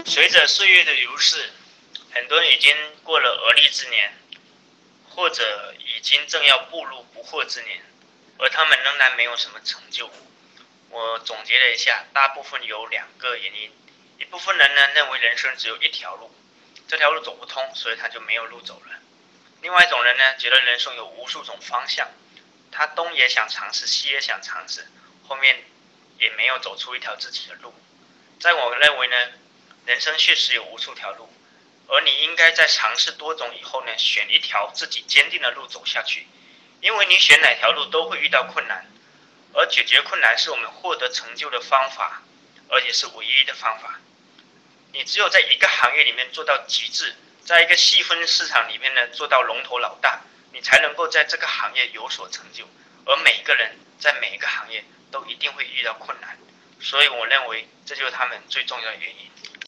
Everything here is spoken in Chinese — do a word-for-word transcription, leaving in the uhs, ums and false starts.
随着岁月的流逝，很多人已经过了而立之年，或者已经正要步入不惑之年，而他们仍然没有什么成就。我总结了一下，大部分有两个原因。一部分人呢认为人生只有一条路，这条路走不通，所以他就没有路走了。另外一种人呢，觉得人生有无数种方向，他东也想尝试，西也想尝试，后面也没有走出一条自己的路。在我认为呢，人生确实有无数条路，而你应该在尝试多种以后呢，选一条自己坚定的路走下去。因为你选哪条路都会遇到困难，而解决困难是我们获得成就的方法，而且是唯一的方法。你只有在一个行业里面做到极致，在一个细分市场里面呢做到龙头老大，你才能够在这个行业有所成就。而每一个人在每一个行业都一定会遇到困难，所以我认为这就是他们最重要的原因。